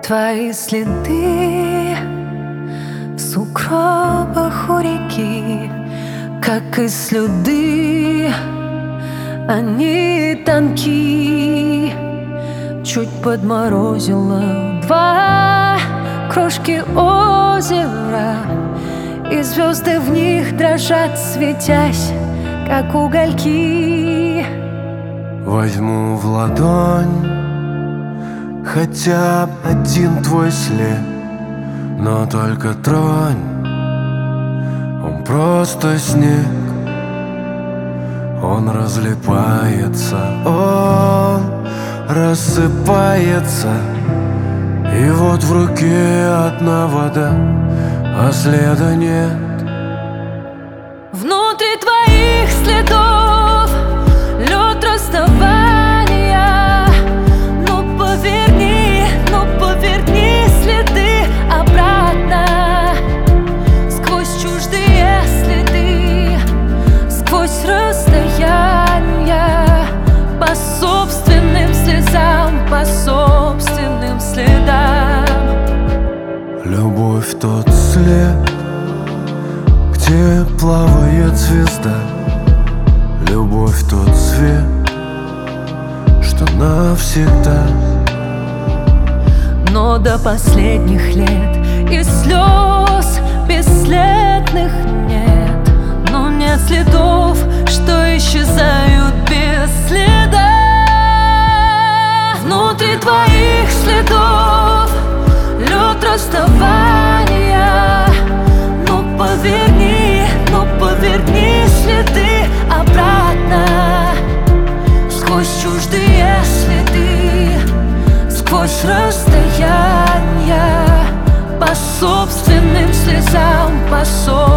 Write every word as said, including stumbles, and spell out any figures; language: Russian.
твои следы в сугробах у реки, как и слюды, они тонки. Чуть подморозило два крошки озера, и звезды в них дрожат, светясь, как угольки. Возьму в ладонь хотя б один твой след, но только тронь, он просто снег. Он разлипается, он рассыпается, и вот в руке одна вода, а следа нет. Внутри твоих следов лед расставания. Ну поверни, ну поверни следы обратно, сквозь чуждые следы, сквозь расстояния, по собственным слезам, по собственным следам. Любовь тот след, где плавает звезда. Любовь тот свет, что навсегда. Но до последних лет и слез бесследных нет, но нет следов, что исчезают без следа. Внутри твоих следов лед расставания. Ну поверни, ну поверни следы обратно, сквозь чуждые следы, сквозь расстояния, по собственным слезам, по собственным